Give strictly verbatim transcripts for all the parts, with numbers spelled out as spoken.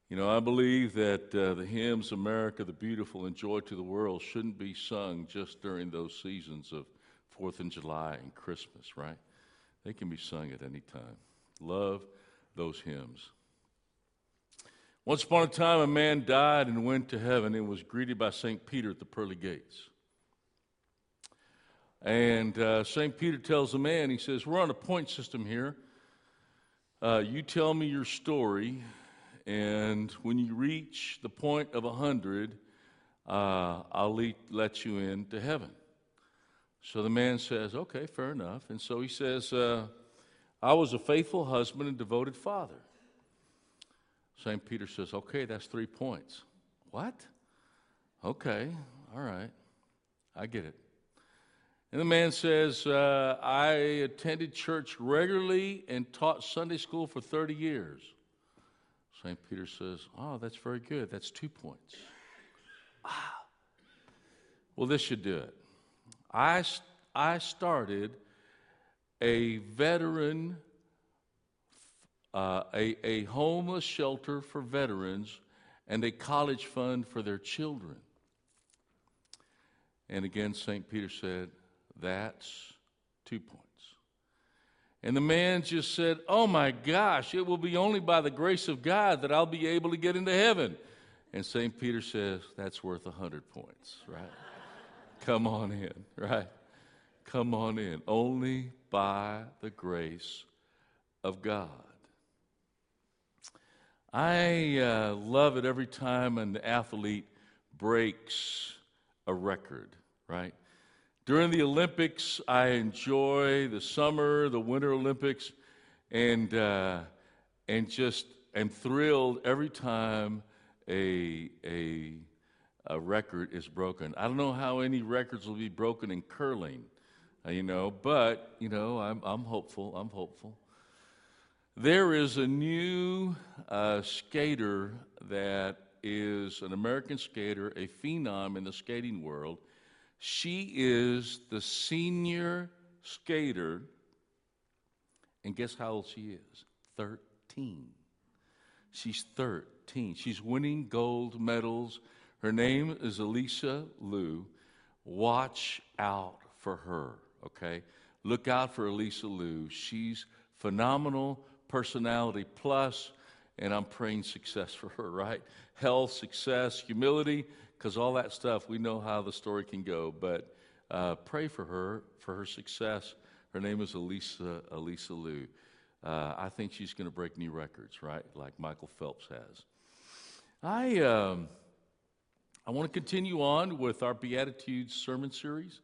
You know, I believe that uh, the hymns, America the Beautiful and Joy to the World, shouldn't be sung just during those seasons of fourth of July and Christmas, right? They can be sung at any time. Love those hymns. Once upon a time, a man died and went to heaven and was greeted by Saint Peter at the pearly gates. And uh, Saint Peter tells the man, he says, we're on a point system here. Uh, you tell me your story, and when you reach the point of a hundred, uh, I'll le- let you into heaven. So the man says, okay, fair enough. And so he says, uh, I was a faithful husband and devoted father. Saint Peter says, okay, that's three points. What? Okay, all right, I get it. And the man says, uh, I attended church regularly and taught Sunday school for thirty years. Saint Peter says, oh, that's very good. That's two points. Ah. Well, this should do it. I, I started a veteran, uh, a, a homeless shelter for veterans and a college fund for their children. And again, Saint Peter said, that's two points. And the man just said, oh my gosh, it will be only by the grace of God that I'll be able to get into heaven. And Saint Peter says, that's worth a hundred points, right? Come on in, right? Come on in. Only by the grace of God. I uh, love it every time an athlete breaks a record, right? During the Olympics, I enjoy the summer, the Winter Olympics, and uh, and just am thrilled every time a a a record is broken. I don't know how any records will be broken in curling, uh, you know, but you know, I'm I'm hopeful. I'm hopeful. There is a new uh, skater that is an American skater, a phenom in the skating world. She is the senior skater, and guess how old she is? thirteen. She's thirteen. She's winning gold medals. Her name is Elisa Liu. Watch out for her, okay? Look out for Elisa Liu. She's phenomenal personality plus, and I'm praying success for her, right? Health, success, humility, because all that stuff, we know how the story can go. But uh, pray for her, for her success. Her name is Elisa, Elisa Liu. Uh, I think she's going to break new records, right? Like Michael Phelps has. I um, I want to continue on with our Beatitudes sermon series.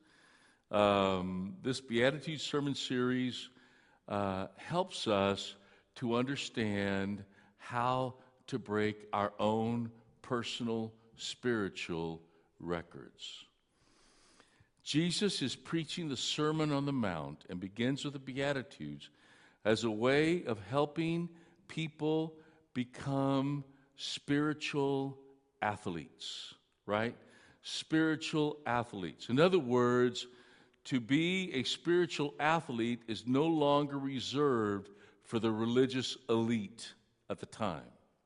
Um, this Beatitudes sermon series uh, helps us to understand how to break our own personal spiritual records. Jesus is preaching the Sermon on the Mount and begins with the Beatitudes as a way of helping people become spiritual athletes, right? Spiritual athletes. In other words, to be a spiritual athlete is no longer reserved for the religious elite at the time.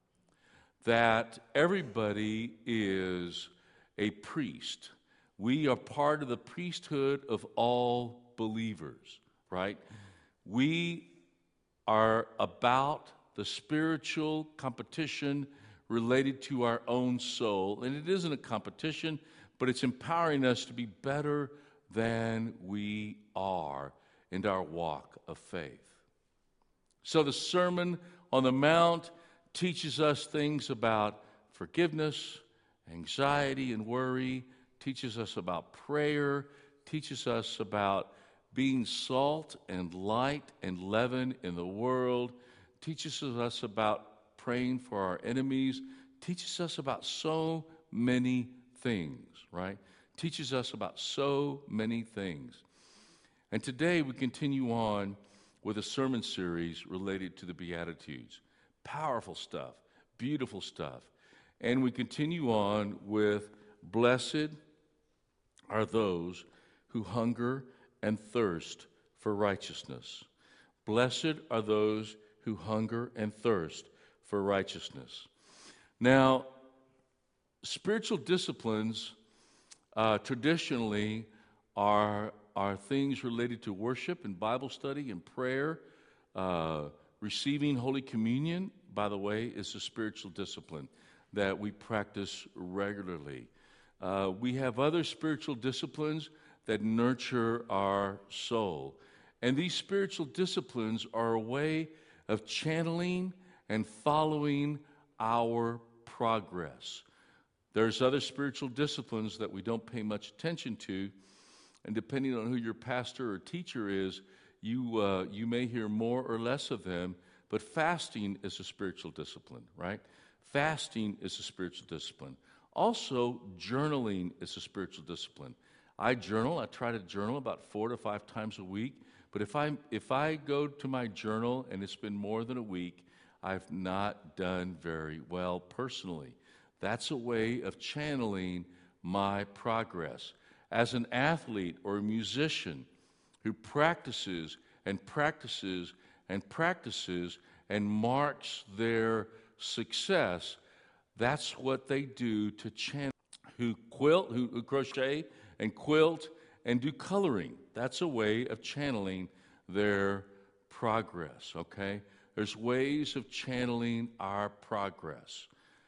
That everybody is a priest. We are part of the priesthood of all believers, right? We are about the spiritual competition related to our own soul. And it isn't a competition, but it's empowering us to be better than we are in our walk of faith. So the Sermon on the Mount teaches us things about forgiveness, anxiety, and worry, teaches us about prayer, teaches us about being salt and light and leaven in the world, teaches us about praying for our enemies, teaches us about so many things, right? Teaches us about so many things. And today we continue on with a sermon series related to the Beatitudes. Powerful stuff, beautiful stuff. And we continue on with, blessed are those who hunger and thirst for righteousness. Blessed are those who hunger and thirst for righteousness. Now, spiritual disciplines uh, traditionally are, are things related to worship and Bible study and prayer. Uh, receiving Holy Communion, by the way, is a spiritual discipline that we practice regularly. Uh, we have other spiritual disciplines that nurture our soul. And these spiritual disciplines are a way of channeling and following our progress. There's other spiritual disciplines that we don't pay much attention to, and depending on who your pastor or teacher is, you uh, you may hear more or less of them, but fasting is a spiritual discipline, right? Fasting is a spiritual discipline. Also, journaling is a spiritual discipline. I journal. I try to journal about four to five times a week, but if I if I go to my journal and it's been more than a week, I've not done very well personally. That's a way of channeling my progress. As an athlete or a musician who practices and practices and practices and marks their success, that's what they do to channel. Who quilt, who, who crochet and quilt and do coloring. That's a way of channeling their progress, okay? There's ways of channeling our progress.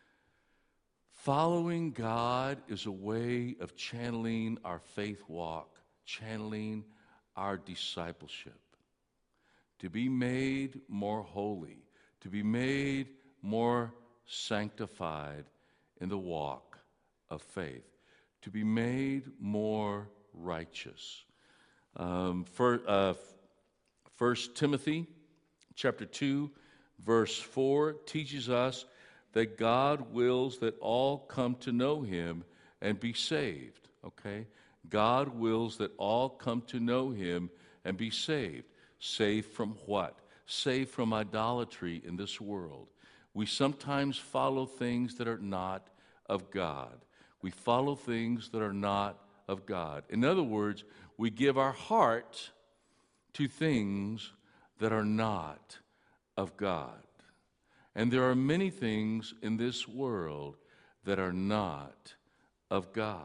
Following God is a way of channeling our faith walk, channeling our discipleship. To be made more holy, to be made more sanctified in the walk of faith, to be made more righteous. Um, for, uh, First Timothy chapter two, verse four teaches us that God wills that all come to know Him and be saved, okay? God wills that all come to know Him and be saved. Saved from what? Saved from idolatry in this world. We sometimes follow things that are not of God. We follow things that are not of God. In other words, we give our heart to things that are not of God. And there are many things in this world that are not of God.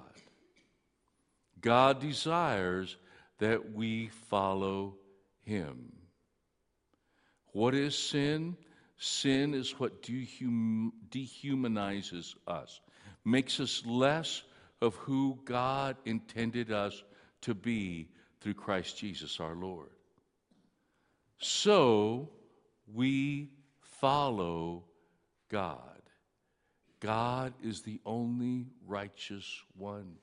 God desires that we follow Him. What is sin? Sin is what dehum- dehumanizes us, makes us less of who God intended us to be through Christ Jesus our Lord. So we follow God. God is the only righteous one.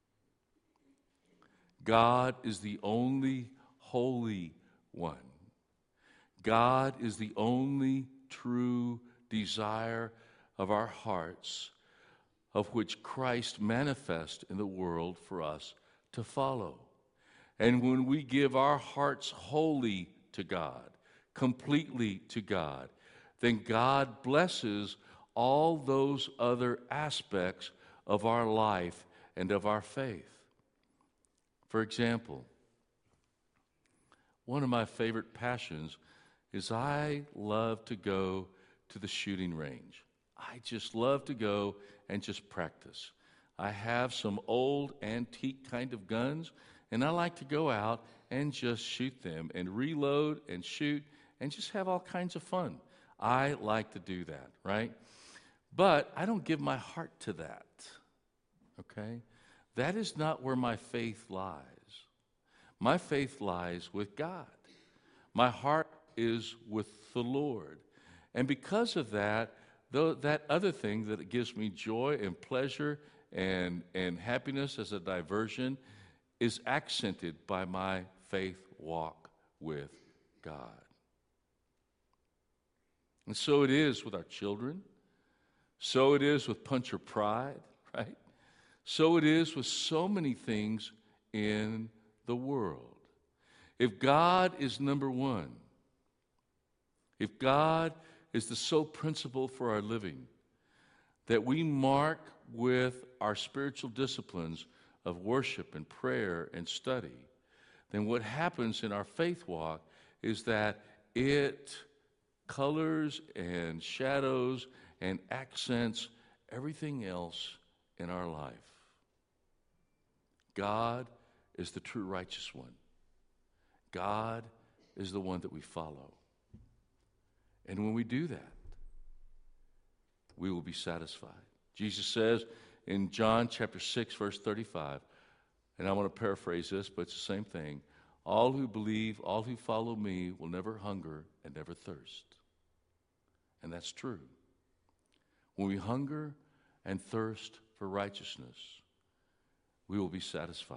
God is the only holy one. God is the only true desire of our hearts, of which Christ manifests in the world for us to follow. And when we give our hearts wholly to God, completely to God, then God blesses all those other aspects of our life and of our faith. For example, one of my favorite passions is I love to go to the shooting range. I just love to go and just practice. I have some old antique kind of guns, and I like to go out and just shoot them and reload and shoot and just have all kinds of fun. I like to do that, right? But I don't give my heart to that, okay? That is not where my faith lies. My faith lies with God. My heart is with the Lord. And because of that, though that other thing that gives me joy and pleasure and, and happiness as a diversion is accented by my faith walk with God. And so it is with our children. So it is with Punch or Pride, right? So it is with so many things in the world. If God is number one, if God is the sole principle for our living, that we mark with our spiritual disciplines of worship and prayer and study, then what happens in our faith walk is that it colors and shadows and accents everything else in our life. God is the true righteous one. God is the one that we follow. And when we do that, we will be satisfied. Jesus says in John chapter six, verse thirty-five, and I want to paraphrase this, but it's the same thing. All who believe, all who follow me will never hunger and never thirst. And that's true. When we hunger and thirst for righteousness, we will be satisfied.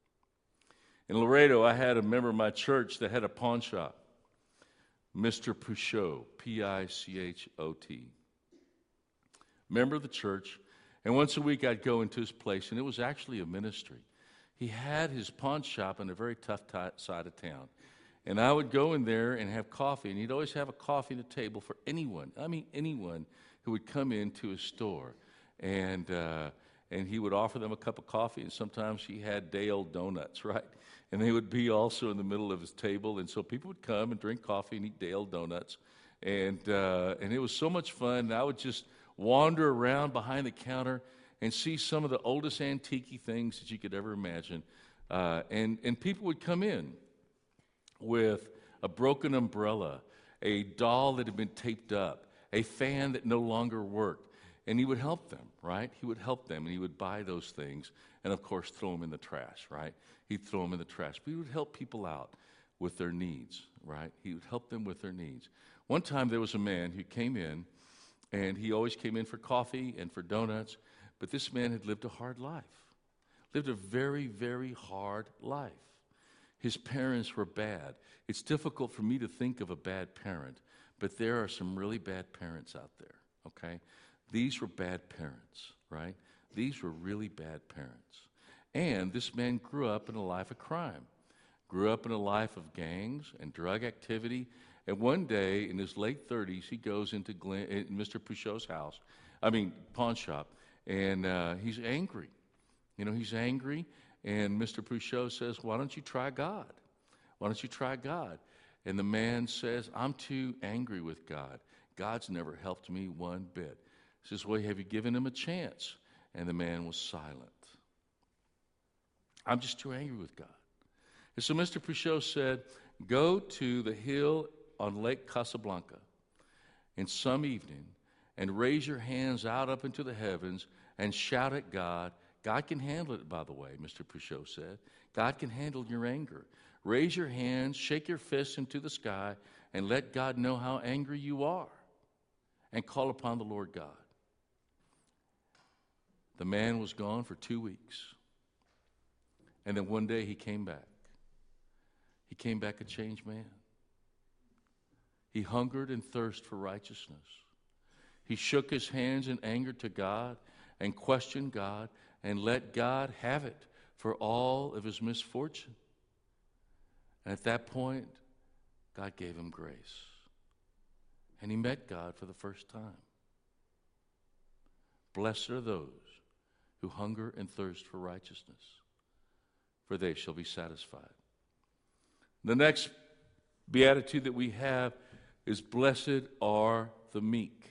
In Laredo, I had a member of my church that had a pawn shop, Mister Pouchot, P I C H O T. Member of the church, and once a week I'd go into his place, and it was actually a ministry. He had his pawn shop in a very tough t- side of town. And I would go in there and have coffee, and he'd always have a coffee at the table for anyone, I mean anyone, who would come into his store. And uh, and he would offer them a cup of coffee, and sometimes he had day-old donuts, right? And they would be also in the middle of his table, and so people would come and drink coffee and eat day-old donuts. And, uh, and it was so much fun. And I would just wander around behind the counter and see some of the oldest antique things that you could ever imagine. Uh, and, and people would come in with a broken umbrella, a doll that had been taped up, a fan that no longer worked. And he would help them, right? He would help them, and he would buy those things and, of course, throw them in the trash, right? He'd throw them in the trash. But he would help people out with their needs, right? He would help them with their needs. One time there was a man who came in, and he always came in for coffee and for donuts, but this man had lived a hard life, lived a very, very hard life. His parents were bad. It's difficult for me to think of a bad parent, but there are some really bad parents out there, okay? These were bad parents, right? These were really bad parents. And this man grew up in a life of crime, grew up in a life of gangs and drug activity. And one day, in his late thirties, he goes into Glenn, in Mister Pouchot's house, I mean, pawn shop, and uh, he's angry. You know, he's angry, and Mister Pouchot says, why don't you try God? Why don't you try God? And the man says, I'm too angry with God. God's never helped me one bit. He says, well, have you given him a chance? And the man was silent. I'm just too angry with God. And so Mister Pouchot said, go to the hill on Lake Casablanca in some evening and raise your hands out up into the heavens and shout at God. God can handle it, by the way, Mister Pouchot said. God can handle your anger. Raise your hands, shake your fists into the sky, and let God know how angry you are, and call upon the Lord God. The man was gone for two weeks. And then one day he came back. He came back a changed man. He hungered and thirsted for righteousness. He shook his hands in anger to God and questioned God and let God have it for all of his misfortune. And at that point, God gave him grace. And he met God for the first time. Blessed are those who hunger and thirst for righteousness, for they shall be satisfied. The next beatitude that we have is blessed are the meek.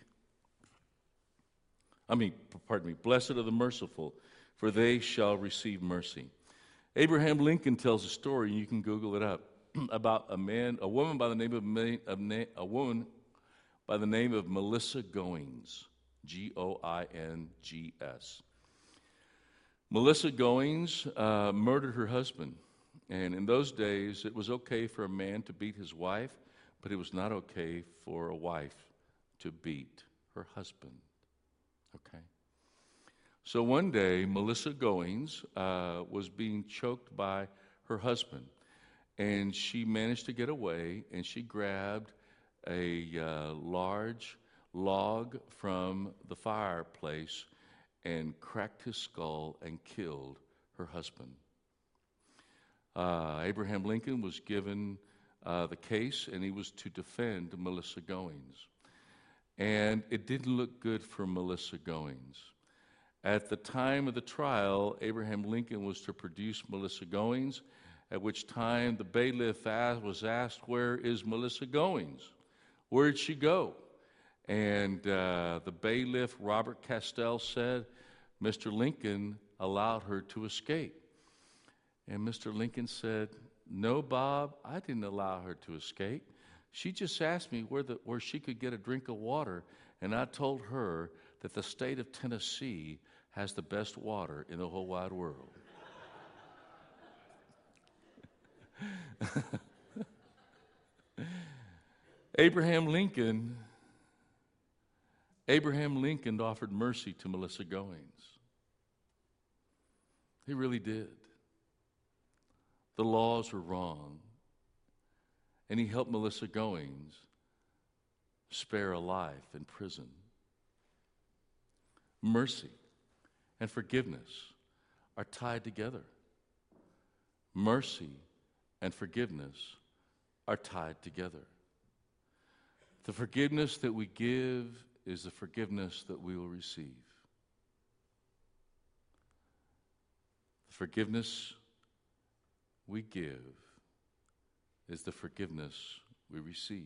I mean, pardon me, blessed are the merciful, for they shall receive mercy. Abraham Lincoln tells a story, and you can Google it up, about a man, a woman by the name of, of a woman by the name of Melissa Goings, G O I N G S. Melissa Goings uh, murdered her husband, and in those days it was okay for a man to beat his wife, but it was not okay for a wife to beat her husband. Okay. So one day, Melissa Goings uh, was being choked by her husband, and she managed to get away, and she grabbed a uh, large log from the fireplace and cracked his skull and killed her husband. Uh, Abraham Lincoln was given uh, the case, and he was to defend Melissa Goings. And it didn't look good for Melissa Goings. At the time of the trial, Abraham Lincoln was to produce Melissa Goings, at which time the bailiff asked, was asked, where is Melissa Goings? Where did she go? And uh, the bailiff, Robert Castell, said Mister Lincoln allowed her to escape. And Mister Lincoln said, "No, Bob, I didn't allow her to escape. She just asked me where, the, where she could get a drink of water, and I told her that the state of Tennessee has the best water in the whole wide world." Abraham Lincoln, Abraham Lincoln offered mercy to Melissa Goings. He really did. The laws were wrong, and he helped Melissa Goings spare a life in prison. Mercy and forgiveness are tied together. Mercy and forgiveness are tied together. The forgiveness that we give is the forgiveness that we will receive. The forgiveness we give is the forgiveness we receive.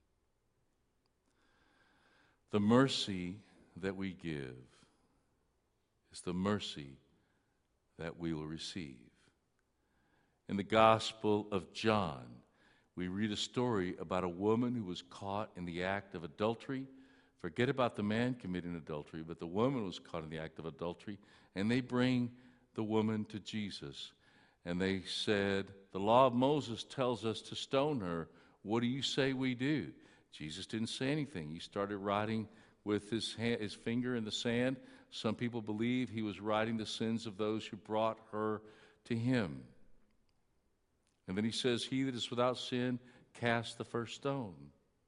The mercy that we give is the mercy that we will receive. In the Gospel of John, we read a story about a woman who was caught in the act of adultery. Forget about the man committing adultery, but the woman was caught in the act of adultery, and they bring the woman to Jesus. And they said, "The law of Moses tells us to stone her. What do you say we do?" Jesus didn't say anything. He started writing with his hand, his finger in the sand. Some people believe he was writing the sins of those who brought her to him. And then he says, "He that is without sin, cast the first stone."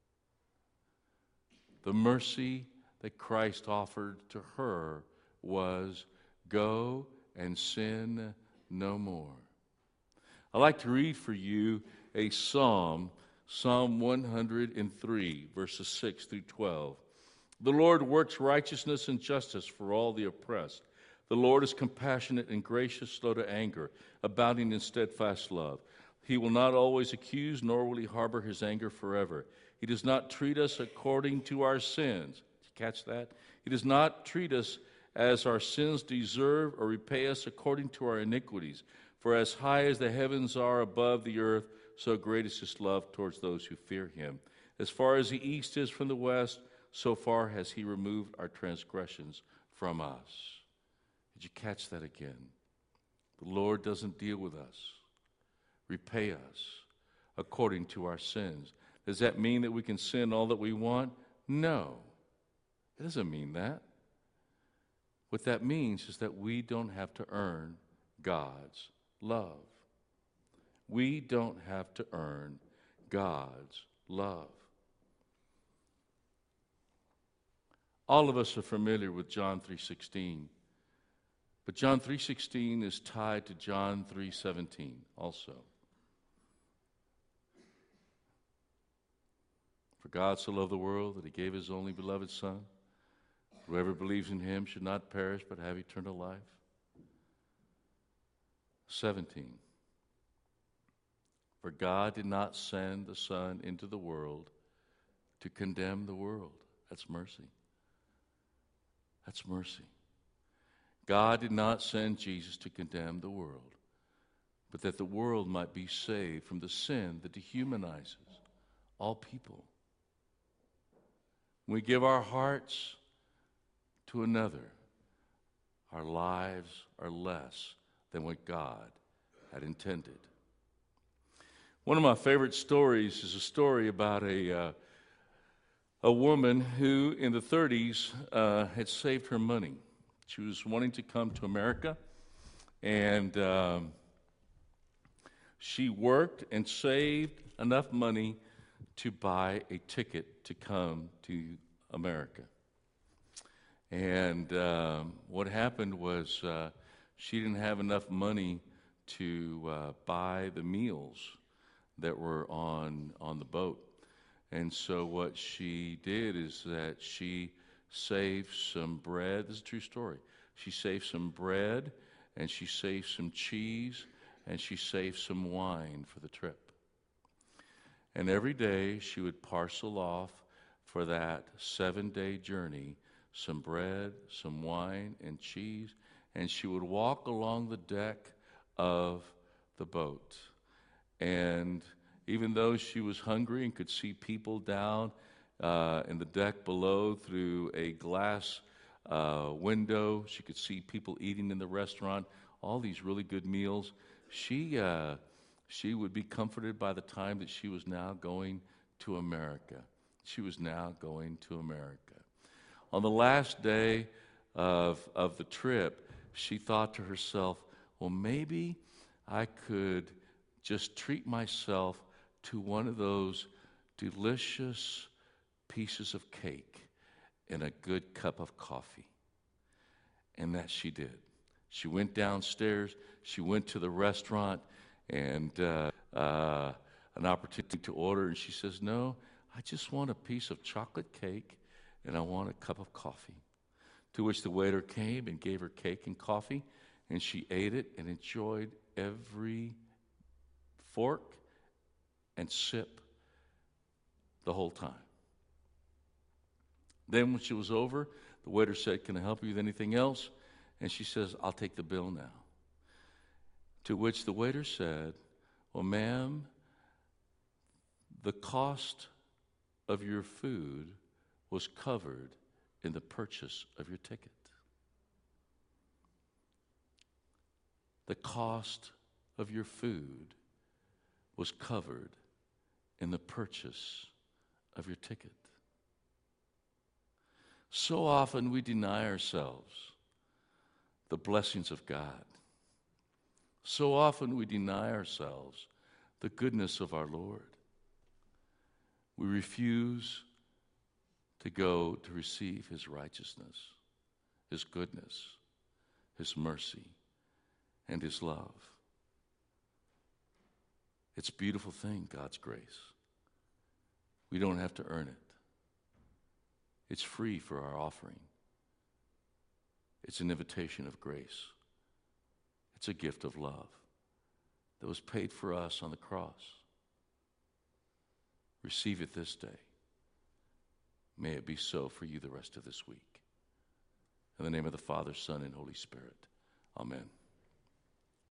The mercy that Christ offered to her was, "Go and sin no more." I'd like to read for you a psalm, Psalm one hundred three, verses six through twelve. "The Lord works righteousness and justice for all the oppressed. The Lord is compassionate and gracious, slow to anger, abounding in steadfast love. He will not always accuse, nor will he harbor his anger forever. He does not treat us according to our sins." Did you catch that? "He does not treat us as our sins deserve, or repay us according to our iniquities. For as high as the heavens are above the earth, so great is his love towards those who fear him. As far as the east is from the west, so far has he removed our transgressions from us." Did you catch that again? The Lord doesn't deal with us, repay us according to our sins. Does that mean that we can sin all that we want? No, it doesn't mean that. What that means is that we don't have to earn God's love. We don't have to earn God's love. All of us are familiar with John three sixteen, but John three sixteen is tied to John three seventeen also. "For God so loved the world that he gave his only beloved Son. Whoever believes in him should not perish but have eternal life." seventeen. "For God did not send the Son into the world to condemn the world." That's mercy. That's mercy. God did not send Jesus to condemn the world, but that the world might be saved from the sin that dehumanizes all people. When we give our hearts to another, our lives are less than what God had intended. One of my favorite stories is a story about a uh, a woman who in the thirties uh, had saved her money. She was wanting to come to America, and um, she worked and saved enough money to buy a ticket to come to America. And um, what happened was uh, she didn't have enough money to uh, buy the meals that were on on the boat. And so what she did is that she saved some bread. This is a true story. She saved some bread, and she saved some cheese, and she saved some wine for the trip. And every day she would parcel off for that seven-day journey some bread, some wine, and cheese, and she would walk along the deck of the boat. And even though she was hungry and could see people down uh, in the deck below through a glass uh, window, she could see people eating in the restaurant, all these really good meals. She, uh, she would be comforted by the time that she was now going to America. She was now going to America. On the last day of, of the trip, she thought to herself, well, maybe I could just treat myself to one of those delicious pieces of cake and a good cup of coffee. And that she did. She went downstairs, she went to the restaurant, and uh, uh, an opportunity to order, and she says, no, I just want a piece of chocolate cake and I want a cup of coffee. To which the waiter came and gave her cake and coffee, and she ate it and enjoyed every fork and sip the whole time. Then when she was over, the waiter said, can I help you with anything else? And she says, I'll take the bill now. To which the waiter said, well, ma'am, the cost of your food was covered in the purchase of your ticket. The cost of your food was covered in the purchase of your ticket. So often we deny ourselves the blessings of God. So often we deny ourselves the goodness of our Lord. We refuse to go to receive his righteousness, his goodness, his mercy, and his love. It's a beautiful thing, God's grace. We don't have to earn it. It's free for our offering. It's an invitation of grace. It's a gift of love that was paid for us on the cross. Receive it this day. May it be so for you the rest of this week. In the name of the Father, Son, and Holy Spirit. Amen.